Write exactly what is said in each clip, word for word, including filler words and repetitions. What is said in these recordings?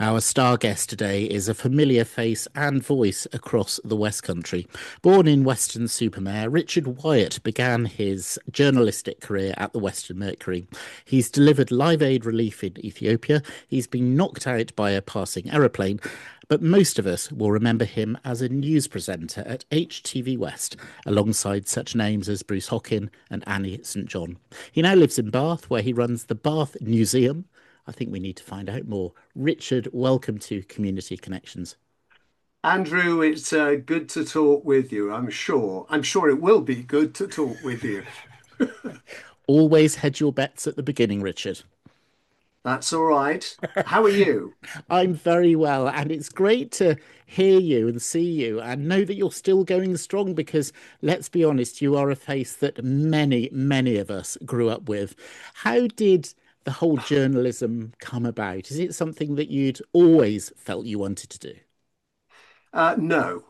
Our star guest today is a familiar face and voice across the West Country. Born in Weston-super-Mare, Richard Wyatt began his journalistic career at the Western Mercury. He's delivered Live Aid relief in Ethiopia. He's been knocked out by a passing aeroplane, but most of us will remember him as a news presenter at H T V West, alongside such names as Bruce Hockin and Annie St John. He now lives in Bath, where he runs the Bath Museum. I think we need to find out more. Richard, welcome to Community Connections. Andrew, it's uh, good to talk with you. I'm sure. I'm sure it will be good to talk with you. Always hedge your bets at the beginning, Richard. That's all right. How are you? I'm very well, and it's great to hear you and see you and know that you're still going strong because, let's be honest, you are a face that many, many of us grew up with. How did the whole journalism come about? Is it something that you'd always felt you wanted to do? Uh, no,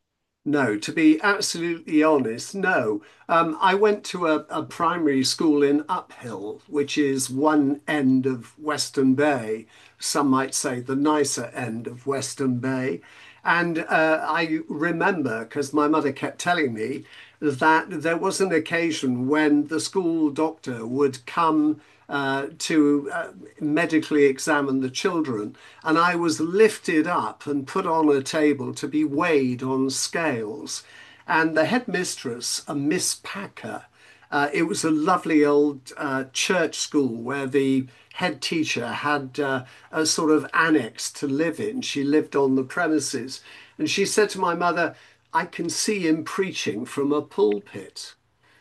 no. To be absolutely honest, no. Um, I went to a, a primary school in Uphill, which is one end of Western Bay. Some might say the nicer end of Western Bay. And uh, I remember, because my mother kept telling me, that there was an occasion when the school doctor would come uh, to uh, medically examine the children, and I was lifted up and put on a table to be weighed on scales. And the headmistress, a Miss Packer, uh, it was a lovely old uh, church school where the head teacher had uh, a sort of annex to live in. She lived on the premises. And she said to my mother, I can see him preaching from a pulpit.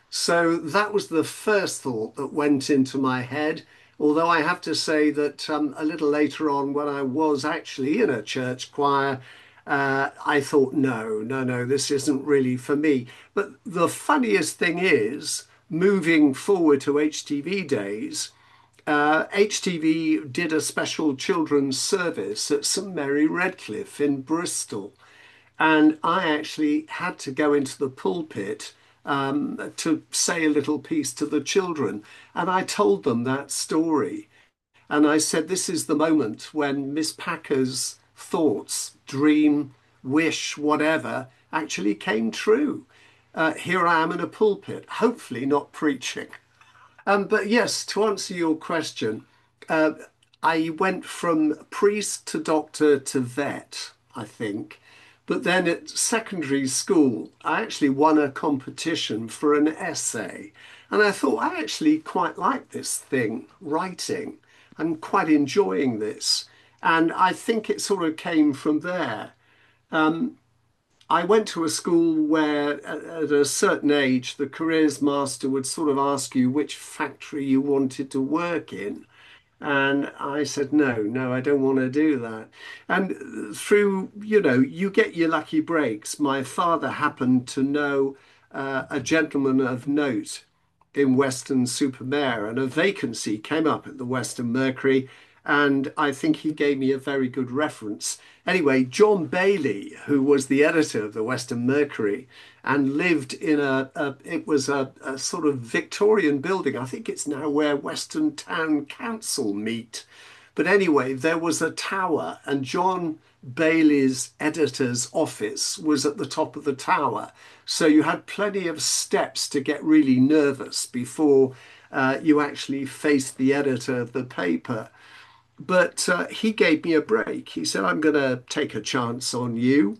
So that was the first thought that went into my head. Although I have to say that um, a little later on, when I was actually in a church choir, uh, I thought, no, no, no, this isn't really for me. But the funniest thing is, moving forward to H T V days, uh, H T V did a special children's service at St Mary Redcliffe in Bristol. And I actually had to go into the pulpit um, to say a little piece to the children. And I told them that story. And I said, this is the moment when Miss Packer's thoughts, dream, wish, whatever, actually came true. Uh, here I am in a pulpit, hopefully not preaching. Um, but yes, to answer your question, uh, I went from priest to doctor to vet, I think. But then at secondary school, I actually won a competition for an essay. And I thought, I actually quite like this thing, writing. I'm quite enjoying this. And I think it sort of came from there. Um, I went to a school where, at at a certain age, the careers master would sort of ask you which factory you wanted to work in. And I said, no, no, I don't want to do that. And through, you know, you get your lucky breaks. My father happened to know uh, a gentleman of note in Weston-super-Mare, and a vacancy came up at the Western Mercury. And I think he gave me a very good reference. Anyway, John Bailey, who was the editor of the Western Mercury and lived in a, a it was a, a sort of Victorian building. I think it's now where Western Town Council meet. But anyway, there was a tower, and John Bailey's editor's office was at the top of the tower. So you had plenty of steps to get really nervous before uh, you actually faced the editor of the paper. But uh, he gave me a break. He said, I'm going to take a chance on you.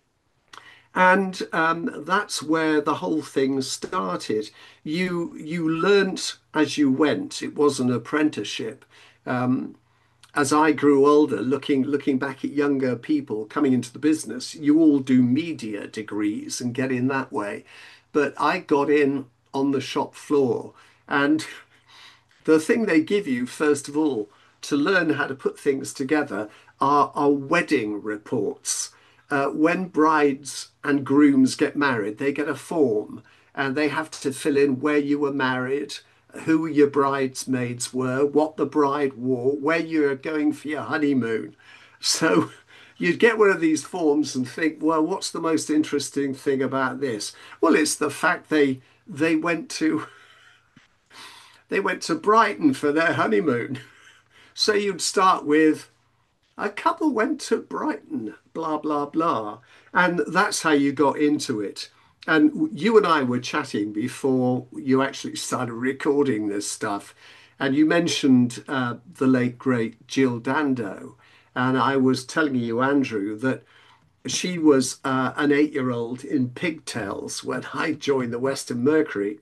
And um, that's where the whole thing started. You you learnt as you went. It was an apprenticeship. Um, as I grew older, looking looking back at younger people coming into the business, you all do media degrees and get in that way. But I got in on the shop floor, and the thing they give you, first of all, to learn how to put things together are, are wedding reports. Uh, when brides and grooms get married, they get a form and they have to fill in where you were married, who your bridesmaids were, what the bride wore, where you're going for your honeymoon. So you'd get one of these forms and think, well, what's the most interesting thing about this? Well, it's the fact they they went to they went to Brighton for their honeymoon. So you'd start with A couple went to Brighton, blah, blah, blah. And that's how you got into it. And you and I were chatting before you actually started recording this stuff. And you mentioned uh, the late, great Jill Dando. And I was telling you, Andrew, that she was uh, an eight year old in pigtails when I joined the Western Mercury.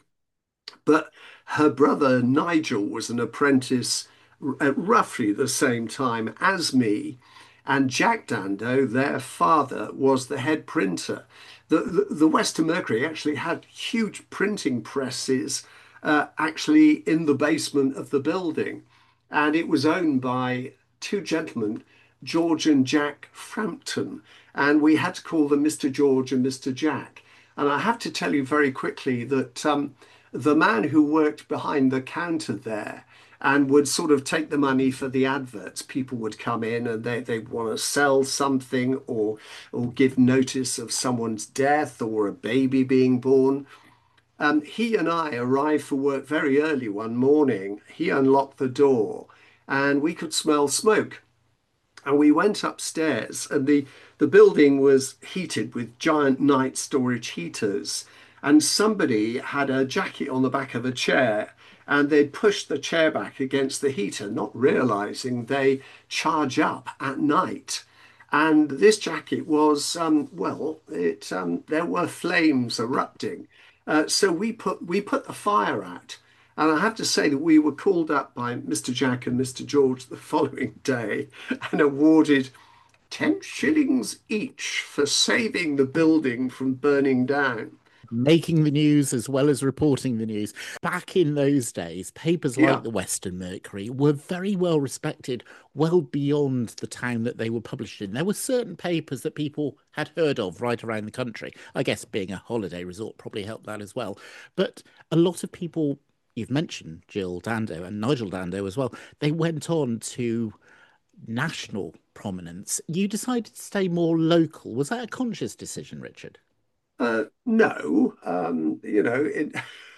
But her brother Nigel was an apprentice at roughly the same time as me. And Jack Dando, their father, was the head printer. The, the, the Western Mercury actually had huge printing presses uh, actually in the basement of the building. And it was owned by two gentlemen, George and Jack Frampton. And we had to call them Mister George and Mister Jack. And I have to tell you very quickly that um, the man who worked behind the counter there and would sort of take the money for the adverts. People would come in and they, they want to sell something or or give notice of someone's death or a baby being born. Um, he and I arrived for work very early one morning. He unlocked the door and we could smell smoke. And we went upstairs, and the, the building was heated with giant night storage heaters. And somebody had a jacket on the back of a chair, and they'd pushed the chair back against the heater, not realizing they charge up at night. And this jacket was, um, well, it um, there were flames erupting. Uh, so we put we put the fire out. And I have to say that we were called up by Mister Jack and Mister George the following day and awarded ten shillings each for saving the building from burning down. Making the news as well as reporting the news. Back in those days, papers like Yeah. the Western Mercury were very well respected, well beyond the town that they were published in. There were certain papers that people had heard of right around the country. I guess being a holiday resort probably helped that as well. But a lot of people, you've mentioned Jill Dando and Nigel Dando as well, they went on to national prominence. You decided to stay more local. Was that a conscious decision, Richard? Uh, no, um, you know, in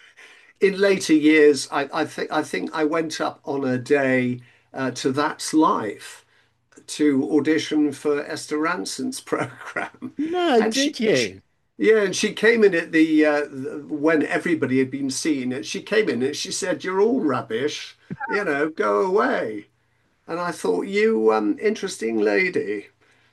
in later years, I, I think I think I went up on a day uh, to That's Life to audition for Esther Ranson's program, No, and did she, she you? yeah, and she came in at the, uh, the when everybody had been seen. And she came in and she said, "You're all rubbish, you know, go away." And I thought, "You um, interesting lady."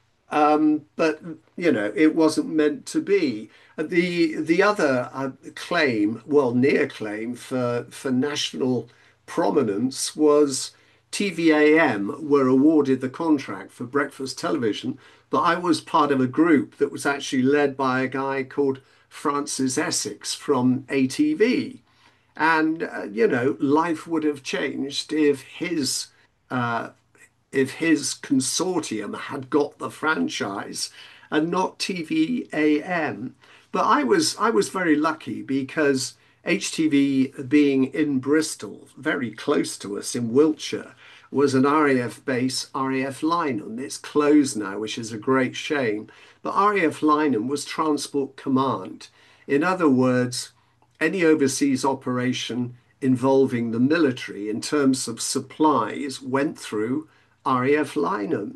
Um, but you know, it wasn't meant to be. The the other uh, claim, well, near claim for for national prominence was T V A M were awarded the contract for breakfast television, but I was part of a group that was actually led by a guy called Francis Essex from A T V. And uh, you know, life would have changed if his uh, if his consortium had got the franchise and not T V A M. But I was I was very lucky because H T V being in Bristol, very close to us in Wiltshire, was an R A F base, R A F Lynham. It's closed now, which is a great shame. But R A F Lynham was Transport Command. In other words, any overseas operation involving the military in terms of supplies went through R A F Lynham.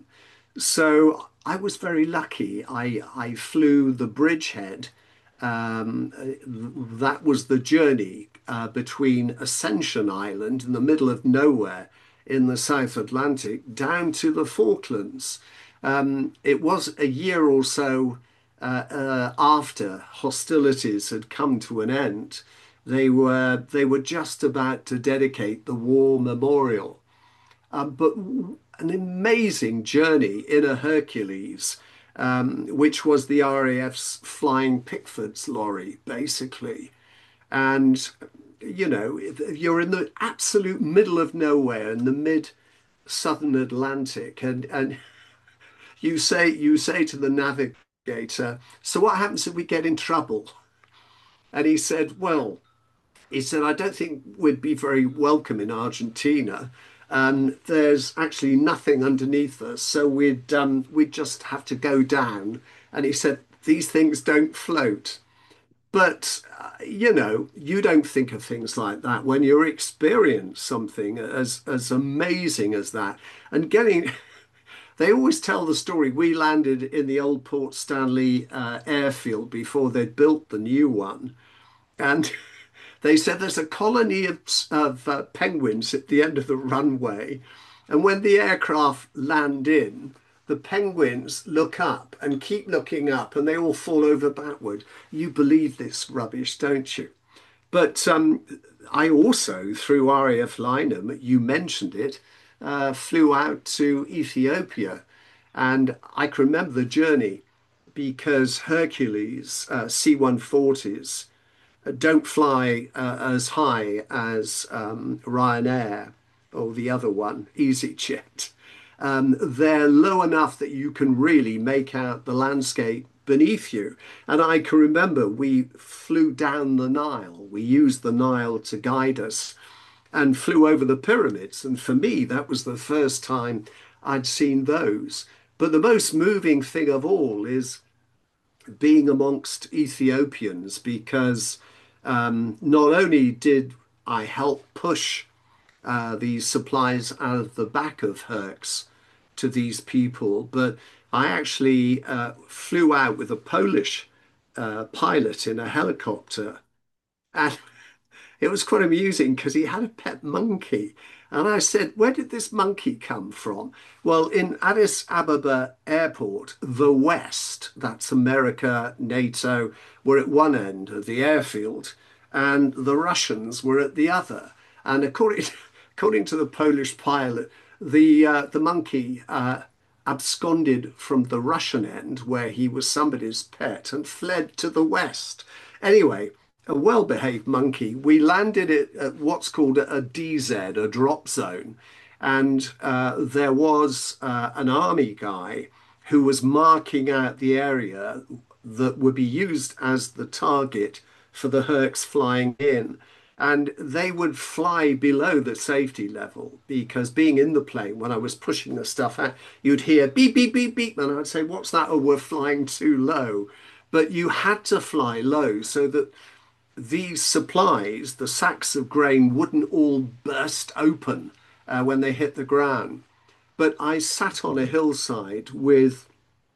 So I was very lucky. I, I flew the Bridgehead. Um, that was the journey uh, between Ascension Island in the middle of nowhere in the South Atlantic down to the Falklands. Um, it was a year or so uh, uh, after hostilities had come to an end. They were they were just about to dedicate the war memorial. Um, but an amazing journey in a Hercules, um, which was the R A F's Flying Pickford's lorry, basically. And, you know, you're in the absolute middle of nowhere in the mid southern Atlantic, and, and you say you say to the navigator, "So what happens if we get in trouble?" And he said, "Well, he said, I don't think we'd be very welcome in Argentina. Um, there's actually nothing underneath us, so we'd um, we'd just have to go down." And he said, "These things don't float." But uh, you know, you don't think of things like that when you experience something as as amazing as that, and getting They always tell the story. We landed in the old Port Stanley uh, airfield before they'd built the new one. And they said there's a colony of, of uh, penguins at the end of the runway. And when the aircraft land in, the penguins look up and keep looking up and they all fall over backward. You believe this rubbish, don't you? But um, I also, through R A F Lynham, you mentioned it, uh, flew out to Ethiopia. And I can remember the journey because Hercules uh, C one forties don't fly uh, as high as um, Ryanair or the other one, EasyJet. Um, they're low enough that you can really make out the landscape beneath you. And I can remember we flew down the Nile. We used the Nile to guide us and flew over the pyramids. And for me, that was the first time I'd seen those. But the most moving thing of all is being amongst Ethiopians because um, not only did I help push uh, these supplies out of the back of Hercs to these people, but I actually uh, flew out with a Polish uh, pilot in a helicopter. And it was quite amusing because he had a pet monkey. And I said, where did this monkey come from? Well, in Addis Ababa Airport, the West, that's America, NATO, were at one end of the airfield, and the Russians were at the other. And according, according to the Polish pilot, the, uh, the monkey uh, absconded from the Russian end, where he was somebody's pet, and fled to the West. Anyway, a well-behaved monkey. We landed it at what's called a D Z, a drop zone, and uh, there was uh, an army guy who was marking out the area that would be used as the target for the Hercs flying in. And they would fly below the safety level because being in the plane, when I was pushing the stuff out, you'd hear beep, beep, beep, beep. And I'd say, what's that? Oh, we're flying too low. But you had to fly low so that these supplies, the sacks of grain, wouldn't all burst open uh, when they hit the ground. But I sat on a hillside with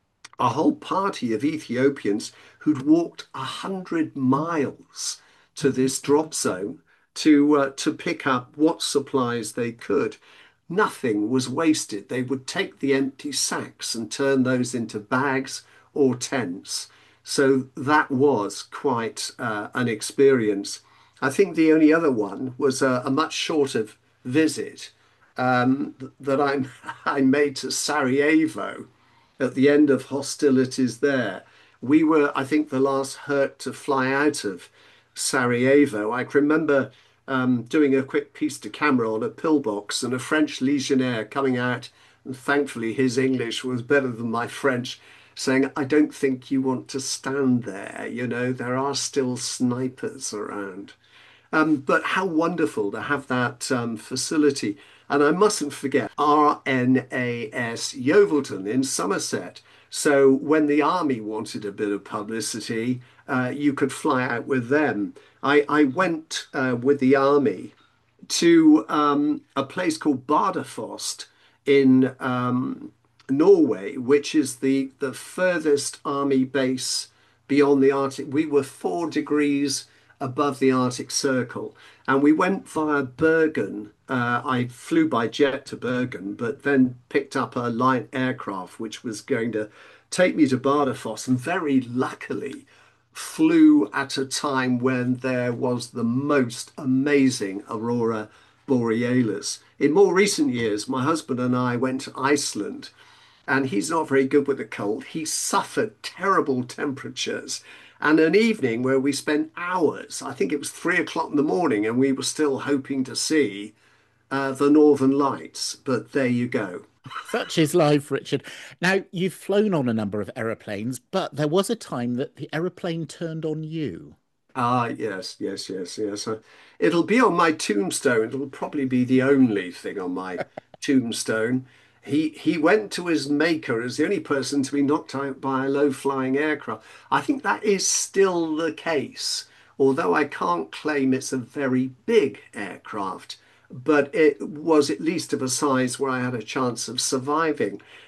a whole party of Ethiopians who'd walked a hundred miles to this drop zone to uh, to pick up what supplies they could. Nothing was wasted. They would take the empty sacks and turn those into bags or tents. So that was quite uh, an experience. I think the only other one was a, a much shorter visit um, that I, I made to Sarajevo at the end of hostilities there. We were, I think, the last Herc to fly out of Sarajevo. I can remember um, doing a quick piece to camera on a pillbox and a French legionnaire coming out, and thankfully his English was better than my French, saying, I don't think you want to stand there. You know, there are still snipers around. Um, but how wonderful to have that um, facility. And I mustn't forget R N A S Yeovilton in Somerset. So when the army wanted a bit of publicity, uh, you could fly out with them. I, I went uh, with the army to um, a place called Bardufoss in um, Norway, which is the, the furthest army base beyond the Arctic. We were four degrees above the Arctic Circle, and we went via Bergen. Uh, I flew by jet to Bergen, but then picked up a light aircraft which was going to take me to Bardufoss, and very luckily flew at a time when there was the most amazing aurora borealis. In more recent years, my husband and I went to Iceland, and he's not very good with the cold. He suffered terrible temperatures. And an evening where we spent hours, I think it was three o'clock in the morning, and we were still hoping to see uh, the Northern Lights. But there you go. Such is life, Richard. Now, you've flown on a number of aeroplanes, but there was a time that the aeroplane turned on you. Ah, yes, yes, yes, yes. Uh, it'll be on my tombstone. It'll probably be the only thing on my tombstone. He he went to his maker as the only person to be knocked out by a low-flying aircraft. I think that is still the case, although I can't claim it's a very big aircraft, but it was at least of a size where I had a chance of surviving.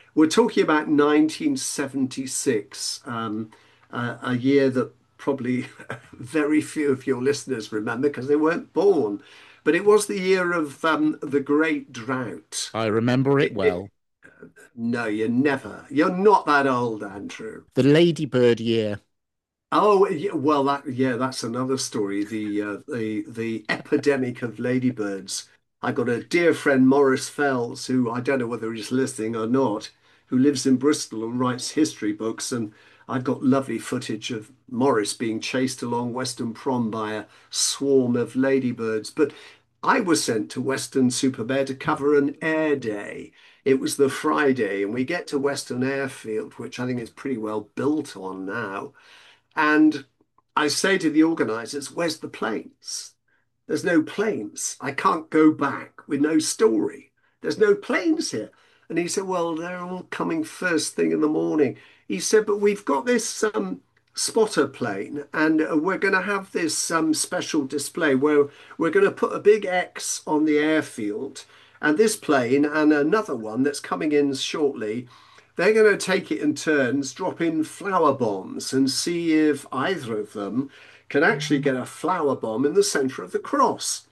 We're talking about nineteen seventy-six, um, uh, a year that probably very few of your listeners remember because they weren't born. But it was the year of um, the Great Drought. I remember it It, it, well. no, you're never. You're not that old, Andrew. The Ladybird year. Oh, yeah, well, that yeah, that's another story. The uh, the the epidemic of ladybirds. I got a dear friend, Maurice Fells, who I don't know whether he's listening or not, who lives in Bristol and writes history books. And I've got lovely footage of Maurice being chased along Weston Prom by a swarm of ladybirds. But I was sent to Weston-super-Mare to cover an air day. It was the Friday, and we get to Weston Airfield, which I think is pretty well built on now. And I say to the organisers, where's the planes? There's no planes. I can't go back with no story. There's no planes here. And he said, well, they're all coming first thing in the morning. He said, but we've got this um, spotter plane and uh, we're going to have this um, special display where we're going to put a big X on the airfield. And this plane and another one that's coming in shortly, they're going to take it in turns, drop in flower bombs and see if either of them can actually get a flower bomb in the center of the cross.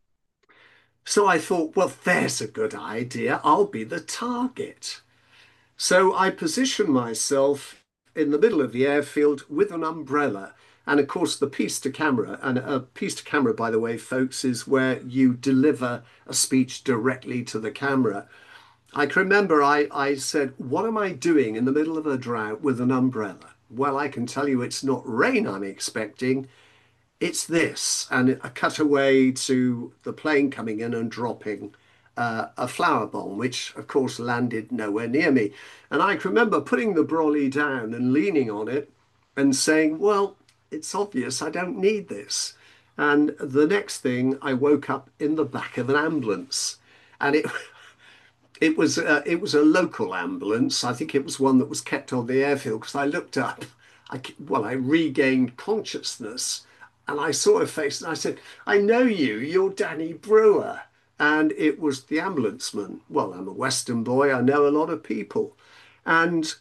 So I thought, well, there's a good idea. I'll be the target. So I positioned myself in the middle of the airfield with an umbrella. And of course, the piece to camera, and a piece to camera, by the way, folks, is where you deliver a speech directly to the camera. I can remember I, I said, what am I doing in the middle of a drought with an umbrella? Well, I can tell you it's not rain I'm expecting, it's this. And a cutaway to the plane coming in and dropping uh, a flower bomb, which of course landed nowhere near me. And I can remember putting the brolly down and leaning on it and saying, well, it's obvious I don't need this. And the next thing, I woke up in the back of an ambulance. And it it was uh, it was a local ambulance. I think it was one that was kept on the airfield because I looked up. I well, I regained consciousness, and I saw her face, and I said, "I know you. You're Danny Brewer." And it was the ambulanceman. Well, I'm a Western boy. I know a lot of people, and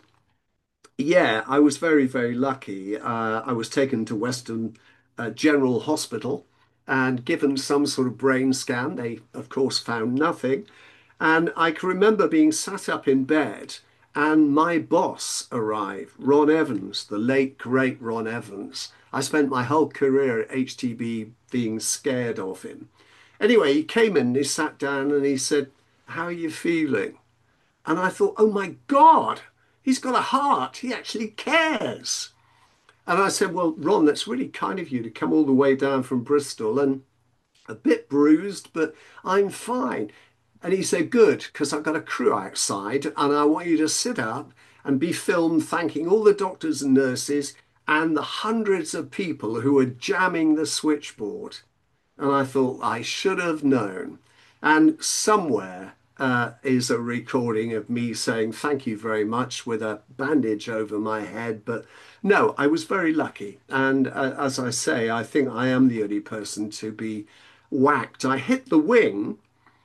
yeah, I was very, very lucky. Uh, I was taken to Western uh, General Hospital and given some sort of brain scan. They, of course, found nothing. And I can remember being sat up in bed and my boss arrived, Ron Evans, the late, great Ron Evans. I spent my whole career at H T B being scared of him. Anyway, he came in, he sat down and he said, how are you feeling? And I thought, oh my God, he's got a heart. He actually cares. And I said, well, Ron, that's really kind of you to come all the way down from Bristol and a bit bruised, but I'm fine. And he said, good, because I've got a crew outside and I want you to sit up and be filmed thanking all the doctors and nurses and the hundreds of people who were jamming the switchboard. And I thought I should have known. And somewhere uh, is a recording of me saying thank you very much with a bandage over my head. But no, I was very lucky. And uh, as I say, I think I am the only person to be whacked. I hit the wing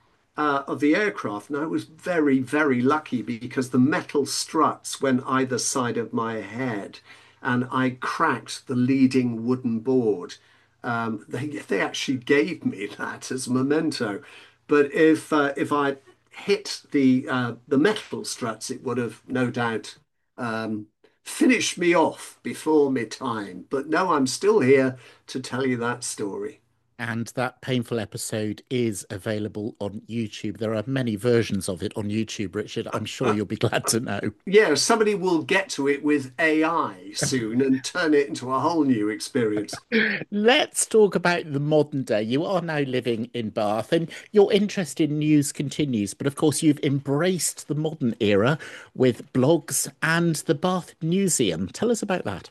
uh, of the aircraft, and I was very, very lucky because the metal struts went either side of my head, and I cracked the leading wooden board. Um, they they actually gave me that as a memento, but if uh, if I hit the uh, the metal struts, it would have no doubt um, finished me off before my time. But no, I'm still here to tell you that story. And that painful episode is available on YouTube. There are many versions of it on YouTube, Richard. I'm sure you'll be glad to know. Yeah, somebody will get to it with A I soon and turn it into a whole new experience. Let's talk about the modern day. You are now living in Bath, and your interest in news continues. But of course, you've embraced the modern era with blogs and the Bath Museum. Tell us about that.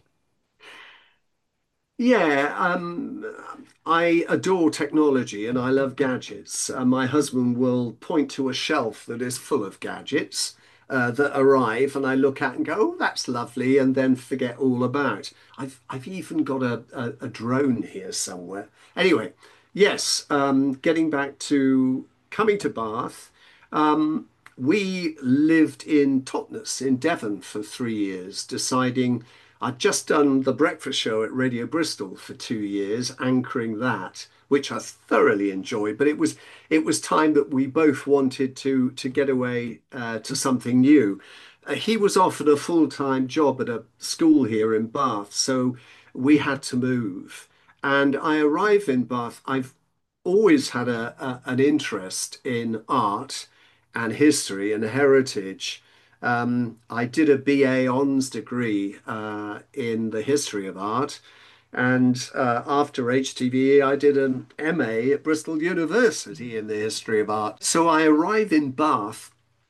Yeah, um, I adore technology and I love gadgets. Uh, my husband will point to a shelf that is full of gadgets uh, that arrive, and I look at and go, "Oh, that's lovely," and then forget all about. I've I've even got a, a, a drone here somewhere. Anyway, yes, um, getting back to coming to Bath. Um, we lived in Totnes in Devon for three years, deciding I'd just done the breakfast show at Radio Bristol for two years, anchoring that, which I thoroughly enjoyed. But it was it was time that we both wanted to to get away uh, to something new. Uh, he was offered a full-time job at a school here in Bath, so we had to move. And I arrived in Bath. I've always had a, a an interest in art and history and heritage. Um, I did a B A Hons degree uh, in the history of art, and uh, after H T V E, I did an M A at Bristol University in the history of art. So I arrived in Bath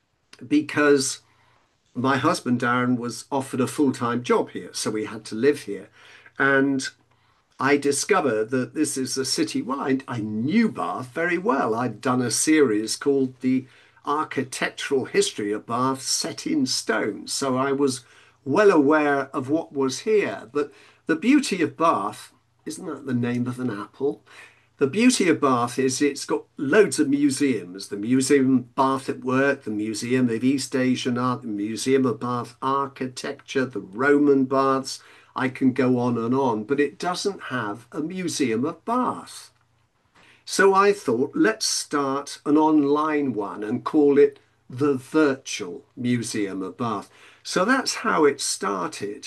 because my husband Darren was offered a full-time job here, so we had to live here. And I discovered that this is a city. Well, I, I knew Bath very well. I'd done a series called The Architectural History of Bath Set in Stone. So I was well aware of what was here. But the beauty of Bath, isn't that the name of an apple? The beauty of Bath is it's got loads of museums. The Museum of Bath at Work, the Museum of East Asian Art, the Museum of Bath Architecture, the Roman Baths. I can go on and on, but it doesn't have a Museum of Bath. So I thought, let's start an online one and call it the Virtual Museum of Bath. So that's how it started.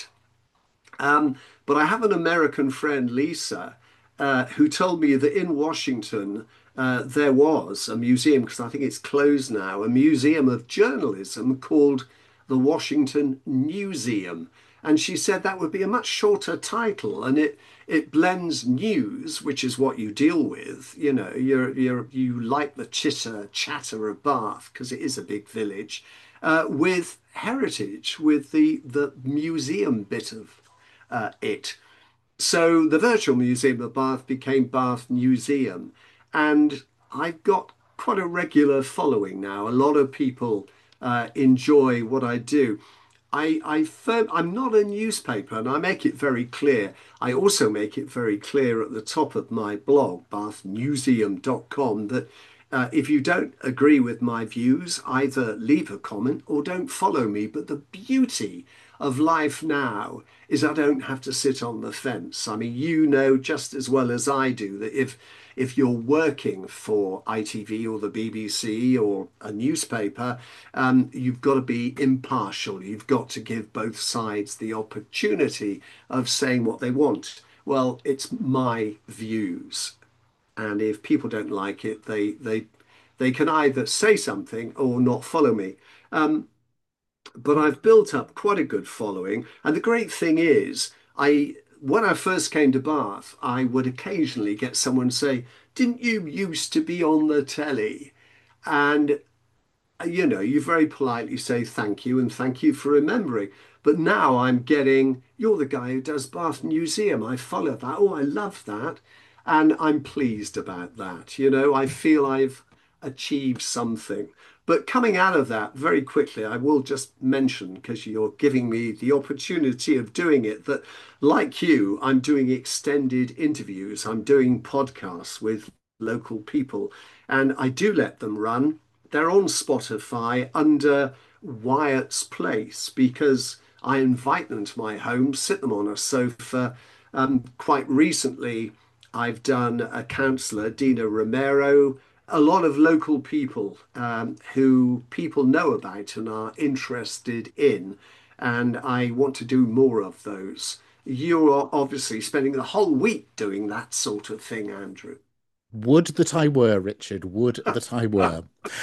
Um, but I have an American friend, Lisa, uh, who told me that in Washington uh, there was a museum, because I think it's closed now, a museum of journalism called the Washington Newseum. And she said that would be a much shorter title, and it it blends news, which is what you deal with. You know, you're you're you like the chitter chatter of Bath because it is a big village, uh, with heritage, with the the museum bit of uh, it. So the virtual museum of Bath became Bath Museum, and I've got quite a regular following now. A lot of people uh, enjoy what I do. I, I firm, I'm not a newspaper, and I make it very clear. I also make it very clear at the top of my blog, bath museum dot com, that uh, if you don't agree with my views, either leave a comment or don't follow me. But the beauty of life now is I don't have to sit on the fence. I mean, you know just as well as I do that if if you're working for I T V or the B B C or a newspaper, um, you've got to be impartial. You've got to give both sides the opportunity of saying what they want. Well, it's my views, and if people don't like it, they they they can either say something or not follow me. Um, but I've built up quite a good following. And the great thing is, I when I first came to Bath, I would occasionally get someone say, "Didn't you used to be on the telly?" And you know, you very politely say thank you and thank you for remembering. But now I'm getting, you're the guy who does Bath Museum. I follow that. Oh, I love that. And I'm pleased about that. You know, I feel I've achieved something. But coming out of that very quickly, I will just mention, because you're giving me the opportunity of doing it, that like you, I'm doing extended interviews. I'm doing podcasts with local people, and I do let them run. They're on Spotify under Wyatt's Place because I invite them to my home, sit them on a sofa. Um, quite recently, I've done a counsellor, Dina Romero, a lot of local people um, who people know about and are interested in. And I want to do more of those. You are obviously spending the whole week doing that sort of thing, Andrew. Would that I were, Richard. Would that I were.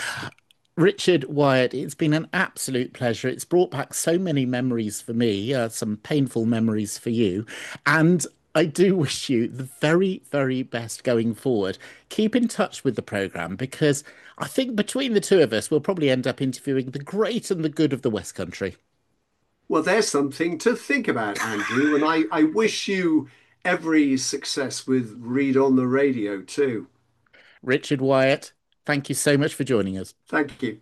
Richard Wyatt, it's been an absolute pleasure. It's brought back so many memories for me, uh, some painful memories for you. And I do wish you the very, very best going forward. Keep in touch with the programme because I think between the two of us, we'll probably end up interviewing the great and the good of the West Country. Well, there's something to think about, Andrew, and I, I wish you every success with Read on the Radio too. Richard Wyatt, thank you so much for joining us. Thank you.